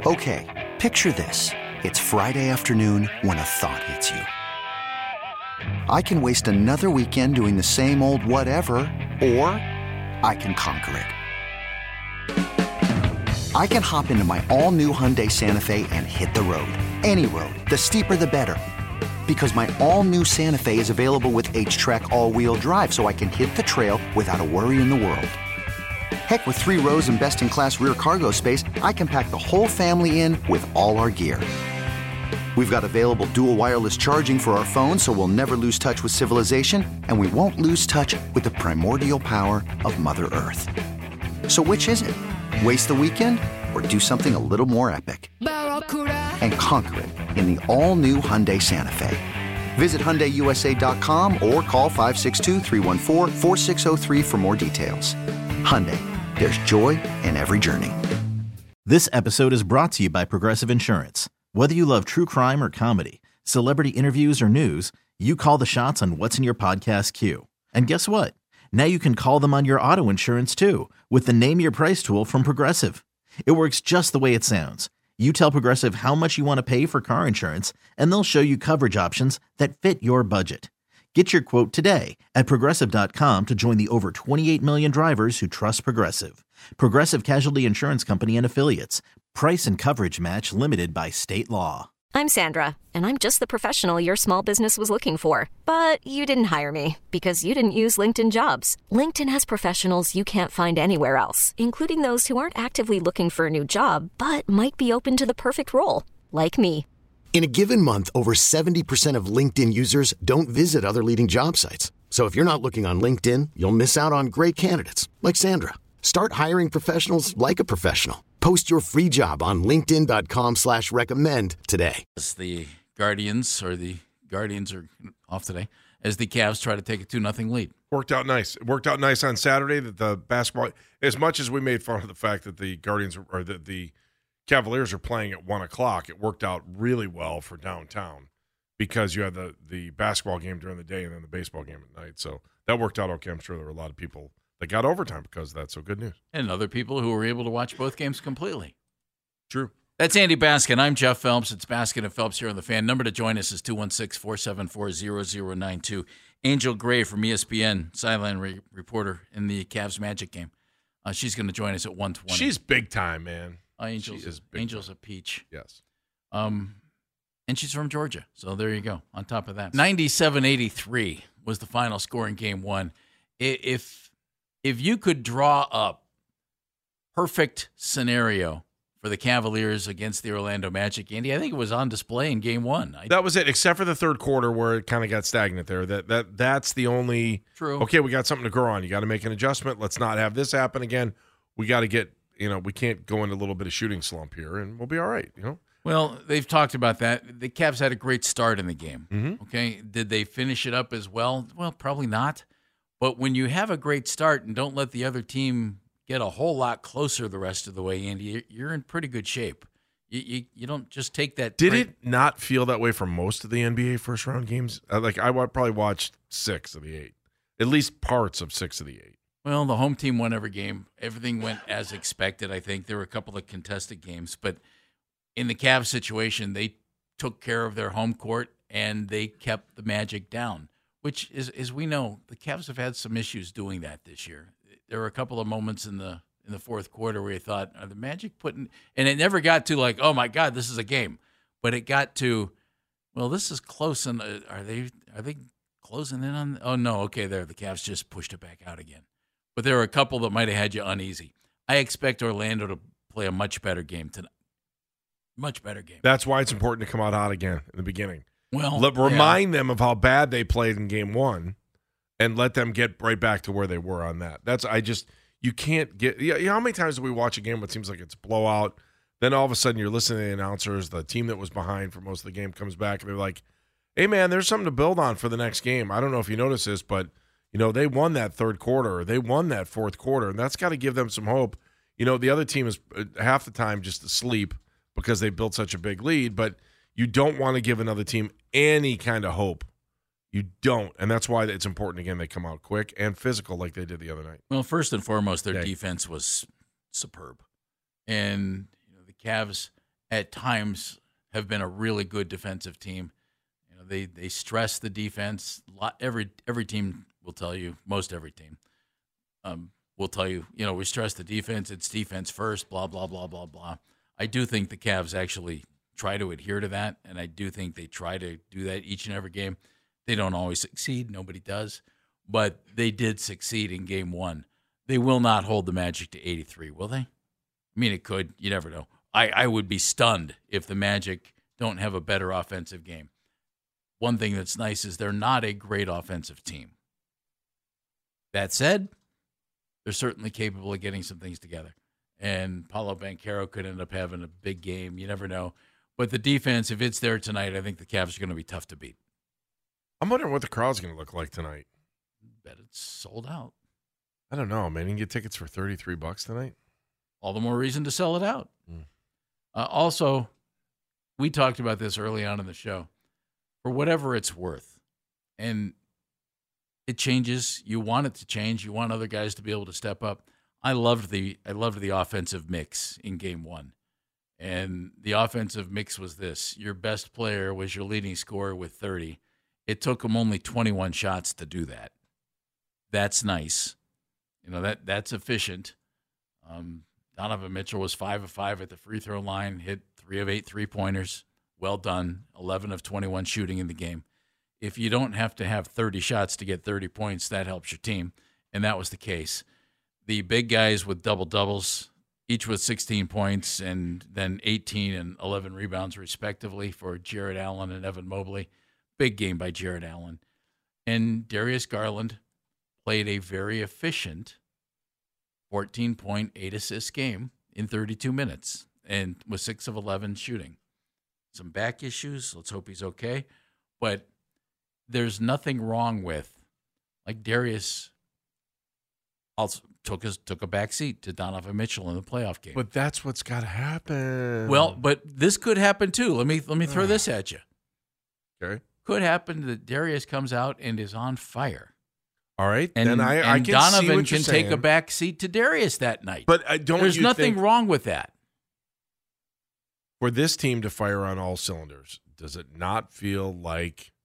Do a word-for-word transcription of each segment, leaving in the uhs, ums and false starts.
Okay, picture this. It's Friday afternoon when a thought hits you. I can waste another weekend doing the same old whatever, or I can conquer it. I can hop into my all-new Hyundai Santa Fe and hit the road. Any road. The steeper, the better. Because my all-new Santa Fe is available with H-Track all-wheel drive, so I can hit the trail without a worry in the world. Heck, with three rows and best-in-class rear cargo space, I can pack the whole family in with all our gear. We've got available dual wireless charging for our phones, so we'll never lose touch with civilization, and we won't lose touch with the primordial power of Mother Earth. So which is it? Waste the weekend or do something a little more epic? And conquer it in the all-new Hyundai Santa Fe. Visit Hyundai U S A dot com or call five six two, three one four, four six zero three for more details. Hyundai, there's joy in every journey. This episode is brought to you by Progressive Insurance. Whether you love true crime or comedy, celebrity interviews or news, you call the shots on what's in your podcast queue. And guess what? Now you can call them on your auto insurance too with the Name Your Price tool from Progressive. It works just the way it sounds. You tell Progressive how much you want to pay for car insurance, and they'll show you coverage options that fit your budget. Get your quote today at Progressive dot com to join the over twenty-eight million drivers who trust Progressive. Progressive Casualty Insurance Company and Affiliates. Price and coverage match limited by state law. I'm Sandra, and I'm just the professional your small business was looking for. But you didn't hire me because you didn't use LinkedIn Jobs. LinkedIn has professionals you can't find anywhere else, including those who aren't actively looking for a new job, but might be open to the perfect role, like me. In a given month, over seventy percent of LinkedIn users don't visit other leading job sites. So if you're not looking on LinkedIn, you'll miss out on great candidates like Sandra. Start hiring professionals like a professional. Post your free job on linkedin dot com slash recommend today. As the Guardians, or the Guardians are off today, as the Cavs try to take a two nothing lead. Worked out nice. It worked out nice on Saturday that the basketball, as much as we made fun of the fact that the Guardians or that the Cavaliers are playing at one o'clock, it worked out really well for downtown because you had the, the basketball game during the day and then the baseball game at night. So that worked out okay. I'm sure there were a lot of people that got overtime because of that. So good news. And other people who were able to watch both games completely. True. That's Andy Baskin. I'm Jeff Phelps. It's Baskin and Phelps here on the Fan. Number to join us is two one six, four seven four, zero zero nine two. Angel Gray from E S P N, sideline re- reporter in the Cavs Magic game. Uh, she's going to join us at one twenty. She's big time, man. Uh, Angel's, she is big Angel's time. a peach. Yes. Um, and she's from Georgia. So there you go. On top of that, ninety-seven eighty-three was the final score in game one. If if you could draw up perfect scenario for the Cavaliers against the Orlando Magic, Andy, I think it was on display in game one. I, that was it, except for the third quarter where it kind of got stagnant there. That that That's the only – True. Okay, we got something to grow on. You got to make an adjustment. Let's not have this happen again. We got to get – you know, we can't go into a little bit of shooting slump here, and we'll be all right, you know? Well, they've talked about that. The Cavs had a great start in the game, Mm-hmm. okay? Did they finish it up as well? Well, probably not. But when you have a great start and don't let the other team get a whole lot closer the rest of the way, Andy, you're in pretty good shape. You you, you don't just take that. Did break. it not feel that way for most of the N B A first round games? Uh, like I wa- probably watched six of the eight, at least parts of six of the eight. Well, the home team won every game. Everything went as expected, I think. There were a couple of contested games, but in the Cavs situation, they took care of their home court and they kept the Magic down, which is, as we know, the Cavs have had some issues doing that this year. There were a couple of moments in the in the fourth quarter where you thought, are the Magic putting – and it never got to like, oh, my God, this is a game. But it got to, well, this is close. And uh, are they are they closing in on – oh, no, okay, there. The Cavs just pushed it back out again. But there were a couple that might have had you uneasy. I expect Orlando to play a much better game tonight. Much better game. That's why it's important to come out hot again in the beginning. Well, let, remind yeah. them of how bad they played in game one, and let them get right back to where they were on that. That's I just you can't get. Yeah, you know, how many times do we watch a game where it seems like it's a blowout? Then all of a sudden you're listening to the announcers. The team that was behind for most of the game comes back, and they're like, "Hey, man, there's something to build on for the next game." I don't know if you notice this, but you know they won that third quarter, or they won that fourth quarter, and that's got to give them some hope. You know, the other team is half the time just asleep because they built such a big lead, but you don't want to give another team any kind of hope. You don't, and that's why it's important, again, they come out quick and physical like they did the other night. Well, first and foremost, their Yeah. defense was superb. And you know, the Cavs, at times have been a really good defensive team. You know, they they stress the defense. Lot, every every team will tell you, most every team um, will tell you, you know, we stress the defense. It's defense first. Blah blah blah blah blah. I do think the Cavs actually try to adhere to that, and I do think they try to do that each and every game. They don't always succeed. Nobody does, but they did succeed in Game One. They will not hold the Magic to eighty-three, will they? I mean, it could. You never know. I, I would be stunned if the Magic don't have a better offensive game. One thing that's nice is they're not a great offensive team. That said, they're certainly capable of getting some things together. And Paolo Banchero could end up having a big game. You never know. But the defense, if it's there tonight, I think the Cavs are going to be tough to beat. I'm wondering what the crowd's going to look like tonight. Bet it's sold out. I don't know, man. You can get tickets for thirty-three bucks tonight. All the more reason to sell it out. Mm. Uh, also, we talked about this early on in the show. For whatever it's worth, and it changes. You want it to change. You want other guys to be able to step up. I loved the I loved the offensive mix in Game One, and the offensive mix was this: your best player was your leading scorer with thirty. It took him only twenty-one shots to do that. That's nice. You know, that that's efficient. Um, Donovan Mitchell was five of five at the free throw line, hit three of eight three-pointers. Well done. eleven of twenty-one shooting in the game. If you don't have to have thirty shots to get thirty points, that helps your team, and that was the case. The big guys with double-doubles, each with sixteen points and then eighteen and eleven rebounds respectively for Jarrett Allen and Evan Mobley. Big game by Jarrett Allen. And Darius Garland played a very efficient fourteen point eight assist game in thirty-two minutes and was six of eleven shooting. Some back issues. Let's hope he's okay. But there's nothing wrong with, like Darius also took his, took a back seat to Donovan Mitchell in the playoff game. But that's what's got to happen. Well, but this could happen too. Let me let me throw this at you. Okay. Could happen that Darius comes out and is on fire. All right. And, then I, and I can Donovan see what can you're take saying. a back seat to Darius that night. But I don't There's you nothing think wrong with that. for this team to fire on all cylinders, does it not feel like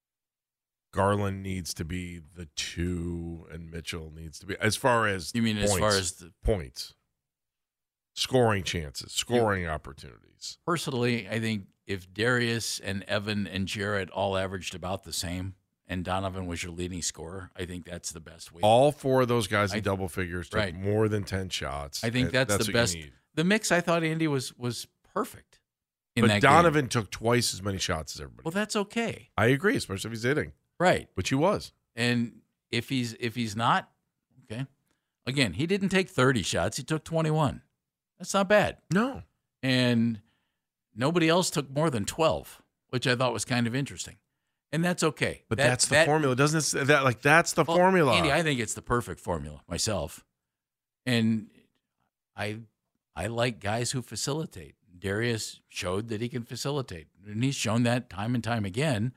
Garland needs to be the two and Mitchell needs to be, as far as You mean points, as far as the points, scoring chances, scoring opportunities? Personally, I think if Darius and Evan and Jarrett all averaged about the same and Donovan was your leading scorer, I think that's the best way. All four of those guys in I- double figures took right. more than ten shots. I think and that's, that's the what you best. need. The mix, I thought Andy was was perfect in But that Donovan game. took twice as many shots as everybody. Well, that's okay. I agree, especially if he's hitting, Right. which he was. And if he's if he's not, okay. Again, he didn't take thirty shots. He took twenty-one. That's not bad. No. And nobody else took more than twelve, which I thought was kind of interesting. And that's okay. But That- that's the that- formula, doesn't it? That like that's the Well, formula. Andy, I think it's the perfect formula myself. And I I like guys who facilitate. Darius showed that he can facilitate. And he's shown that time and time again.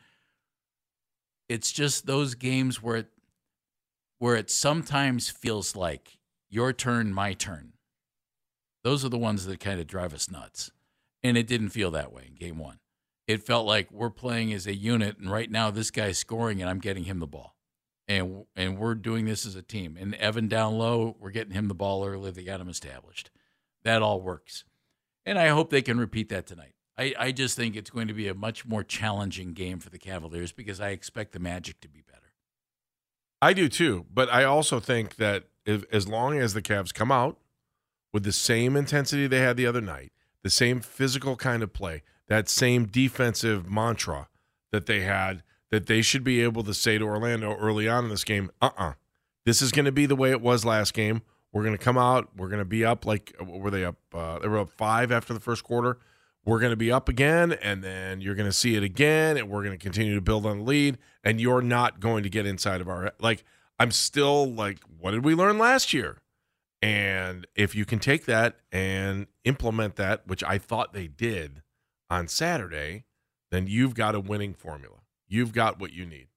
It's just those games where it where it sometimes feels like your turn, my turn. Those are the ones that kind of drive us nuts. And it didn't feel that way in game one. It felt like we're playing as a unit, and right now this guy's scoring, and I'm getting him the ball. And and we're doing this as a team. And Evan down low, we're getting him the ball early. They got him established. That all works. And I hope they can repeat that tonight. I, I just think it's going to be a much more challenging game for the Cavaliers because I expect the Magic to be better. I do too, but I also think that if, as long as the Cavs come out with the same intensity they had the other night, the same physical kind of play, that same defensive mantra that they had, that they should be able to say to Orlando early on in this game, uh-uh, this is going to be the way it was last game. We're going to come out. We're going to be up like, were they up? Uh, they were up five after the first quarter. We're going to be up again, and then you're going to see it again, and we're going to continue to build on the lead, and you're not going to get inside of our – like, I'm still like, what did we learn last year? And if you can take that and implement that, which I thought they did on Saturday, then you've got a winning formula. You've got what you need.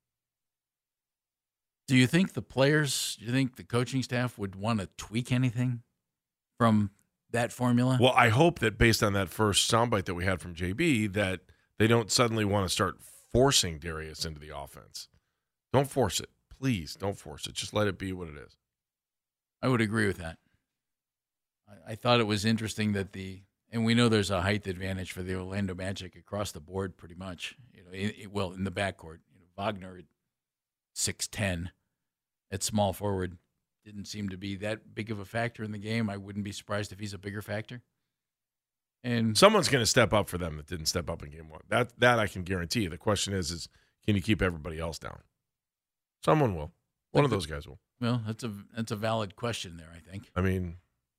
Do you think the players, do you think the coaching staff would want to tweak anything from that formula? Well, I hope that based on that first soundbite that we had from J B, that they don't suddenly want to start forcing Darius into the offense. Don't force it. Please don't force it. Just let it be what it is. I would agree with that. I, I thought it was interesting that the, and we know there's a height advantage for the Orlando Magic across the board pretty much. You know, in, in, well, in the backcourt. You know, Wagner at six ten at small forward didn't seem to be that big of a factor in the game. I wouldn't be surprised if he's a bigger factor. And someone's going to step up for them that didn't step up in game one. That that I can guarantee you. The question is, is can you keep everybody else down? Someone will. One of those guys will. Well, that's a that's a valid question there, I think. I mean,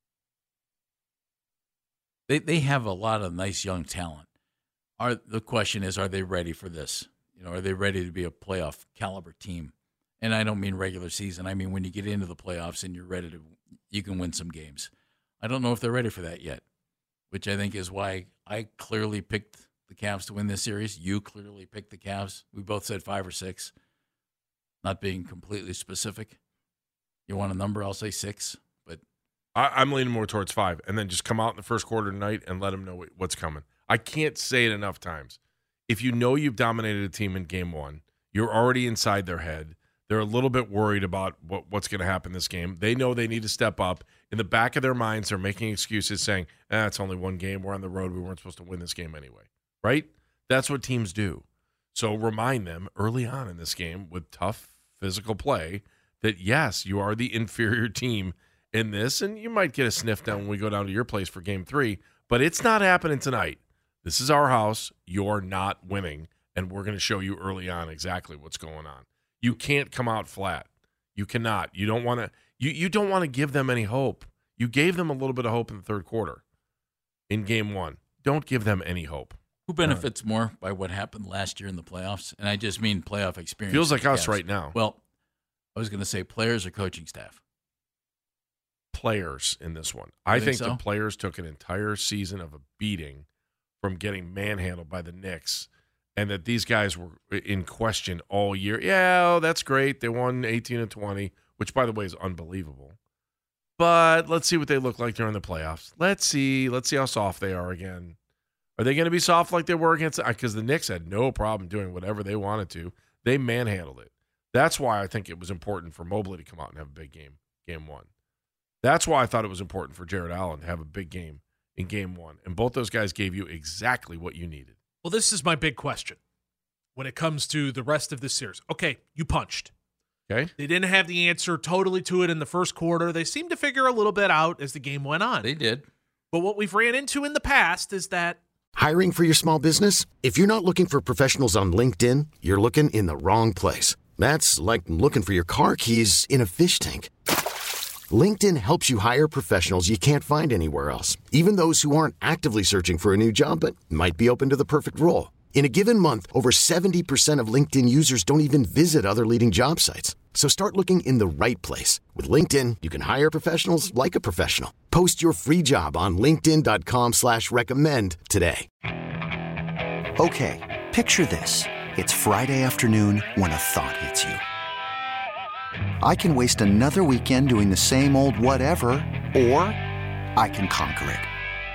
they they have a lot of nice young talent. Are the question is, are they ready for this? You know, are they ready to be a playoff caliber team? And I don't mean regular season. I mean when you get into the playoffs and you're ready to, you can win some games. I don't know if they're ready for that yet, which I think is why I clearly picked the Cavs to win this series. You clearly picked the Cavs. We both said five or six, not being completely specific. You want a number? I'll say six. But I, I'm leaning more towards five, and then just come out in the first quarter tonight and let them know what's coming. I can't say it enough times. If you know you've dominated a team in game one, you're already inside their head. They're a little bit worried about what, what's going to happen this game. They know they need to step up. In the back of their minds, they're making excuses saying, eh, it's only one game. We're on the road. We weren't supposed to win this game anyway. Right? That's what teams do. So remind them early on in this game with tough physical play that, yes, you are the inferior team in this, and you might get a sniff down when we go down to your place for game three, but it's not happening tonight. This is our house. You're not winning, and we're going to show you early on exactly what's going on. You can't come out flat. You cannot. You don't want to you, you don't want to give them any hope. You gave them a little bit of hope in the third quarter in game one. Don't give them any hope. Who benefits more by what happened last year in the playoffs? And I just mean playoff experience. Feels like us right now. Well, I was going to say players or coaching staff. Players in this one. I You think, think so? the players took an entire season of a beating from getting manhandled by the Knicks, and that these guys were in question all year. Yeah, oh, that's great. They won eighteen and twenty, which, by the way, is unbelievable. But let's see what they look like during the playoffs. Let's see. Let's see how soft they are again. Are they going to be soft like they were against – because the Knicks had no problem doing whatever they wanted to. They manhandled it. That's why I think it was important for Mobley to come out and have a big game, game one. That's why I thought it was important for Jared Allen to have a big game in game one. And both those guys gave you exactly what you needed. Well, this is my big question when it comes to the rest of this series. Okay, you punched. Okay. They didn't have the answer totally to it in the first quarter. They seemed to figure a little bit out as the game went on. They did. But what we've ran into in the past is that Hiring for your small business? If you're not looking for professionals on LinkedIn, you're looking in the wrong place. That's like looking for your car keys in a fish tank. LinkedIn helps you hire professionals you can't find anywhere else, even those who aren't actively searching for a new job but might be open to the perfect role. In a given month, over seventy percent of LinkedIn users don't even visit other leading job sites. So start looking in the right place. With LinkedIn, you can hire professionals like a professional. Post your free job on linkedin.com slash recommend today. Okay, picture this. It's Friday afternoon when a thought hits you. I can waste another weekend doing the same old whatever, or I can conquer it.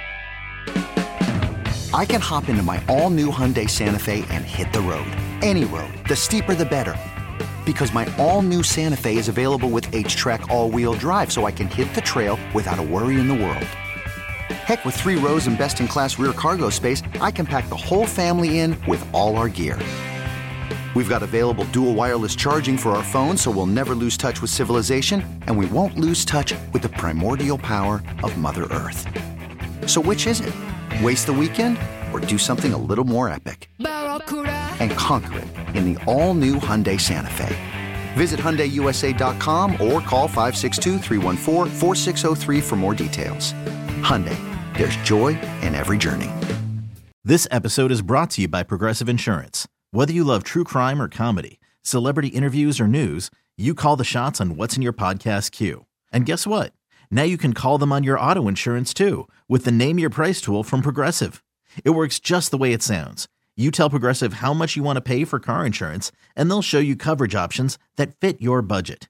I can hop into my all-new Hyundai Santa Fe and hit the road. Any road. The steeper, the better. Because my all-new Santa Fe is available with H-Track all-wheel drive, so I can hit the trail without a worry in the world. Heck, with three rows and best-in-class rear cargo space, I can pack the whole family in with all our gear. We've got available dual wireless charging for our phones, so we'll never lose touch with civilization, and we won't lose touch with the primordial power of Mother Earth. So which is it? Waste the weekend or do something a little more epic? And conquer it in the all-new Hyundai Santa Fe. Visit Hyundai U S A dot com or call five six two, three one four, four six zero three for more details. Hyundai, there's joy in every journey. This episode is brought to you by Progressive Insurance. Whether you love true crime or comedy, celebrity interviews or news, you call the shots on what's in your podcast queue. And guess what? Now you can call them on your auto insurance too with the Name Your Price tool from Progressive. It works just the way it sounds. You tell Progressive how much you want to pay for car insurance, and they'll show you coverage options that fit your budget.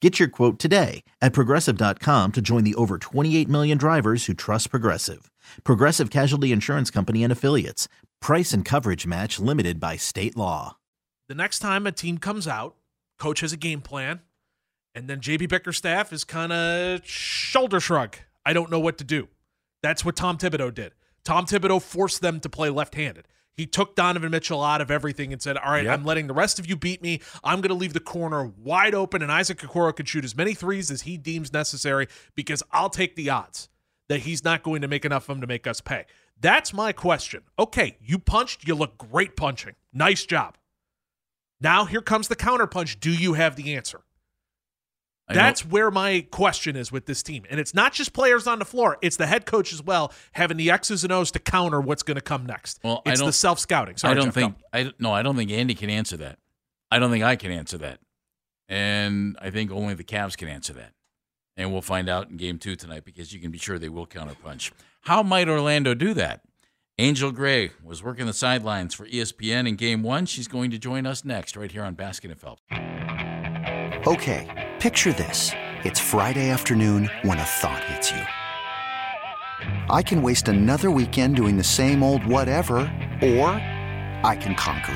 Get your quote today at Progressive dot com to join the over twenty-eight million drivers who trust Progressive. Progressive Casualty Insurance Company and Affiliates. Price and coverage match limited by state law. The next time a team comes out, coach has a game plan, and then J B Bickerstaff is kind of shoulder shrug. I don't know what to do. That's what Tom Thibodeau did. Tom Thibodeau forced them to play left-handed. He took Donovan Mitchell out of everything and said, all right, yep. I'm letting the rest of you beat me. I'm going to leave the corner wide open, and Isaac Okoro can shoot as many threes as he deems necessary because I'll take the odds that he's not going to make enough of them to make us pay. That's my question. Okay, you punched. You look great punching. Nice job. Now here comes the counterpunch. Do you have the answer? That's where my question is with this team. And it's not just players on the floor. It's the head coach as well, having the X's and O's to counter what's going to come next. Well, it's I don't, the self-scouting. Sorry, I don't Jeff, think go. I no, I don't think Andy can answer that. I don't think I can answer that. And I think only the Cavs can answer that. And we'll find out in game two tonight because you can be sure they will counterpunch. How might Orlando do that? Angel Gray was working the sidelines for E S P N in game one. She's going to join us next right here on Baskin and Phelps. Okay, picture this. It's Friday afternoon when a thought hits you. I can waste another weekend doing the same old whatever, or I can conquer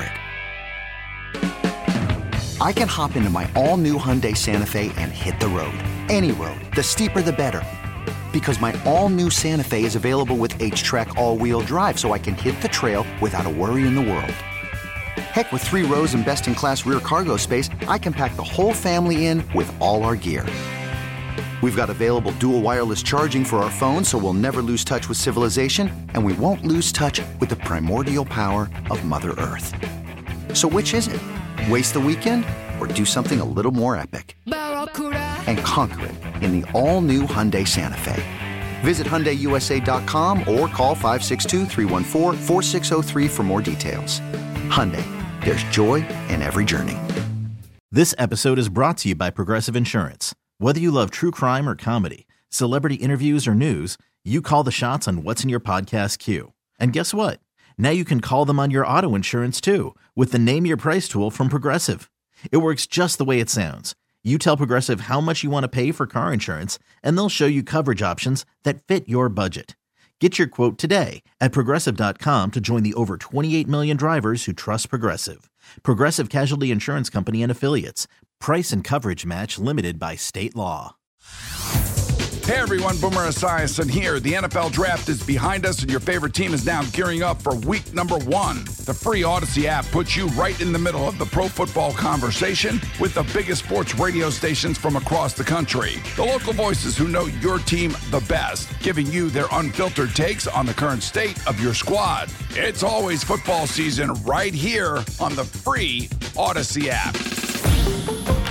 it. I can hop into my all-new Hyundai Santa Fe and hit the road. Any road. The steeper, the better. Because my all-new Santa Fe is available with H-Track all-wheel drive, so I can hit the trail without a worry in the world. Heck, with three rows and best-in-class rear cargo space, I can pack the whole family in with all our gear. We've got available dual wireless charging for our phones, so we'll never lose touch with civilization, and we won't lose touch with the primordial power of Mother Earth. So which is it? Waste the weekend or do something a little more epic? And conquer it in the all-new Hyundai Santa Fe. Visit Hyundai U S A dot com or call five six two, three one four, four six zero three for more details. Hyundai, there's joy in every journey. This episode is brought to you by Progressive Insurance. Whether you love true crime or comedy, celebrity interviews or news, you call the shots on what's in your podcast queue. And guess what? Now you can call them on your auto insurance too with the Name Your Price tool from Progressive. It works just the way it sounds. You tell Progressive how much you want to pay for car insurance, and they'll show you coverage options that fit your budget. Get your quote today at Progressive dot com to join the over twenty-eight million drivers who trust Progressive. Progressive Casualty Insurance Company and Affiliates. Price and coverage match limited by state law. Hey everyone, Boomer Esiason here. The N F L Draft is behind us and your favorite team is now gearing up for week number one. The free Odyssey app puts you right in the middle of the pro football conversation with the biggest sports radio stations from across the country. The local voices who know your team the best, giving you their unfiltered takes on the current state of your squad. It's always football season right here on the free Odyssey app.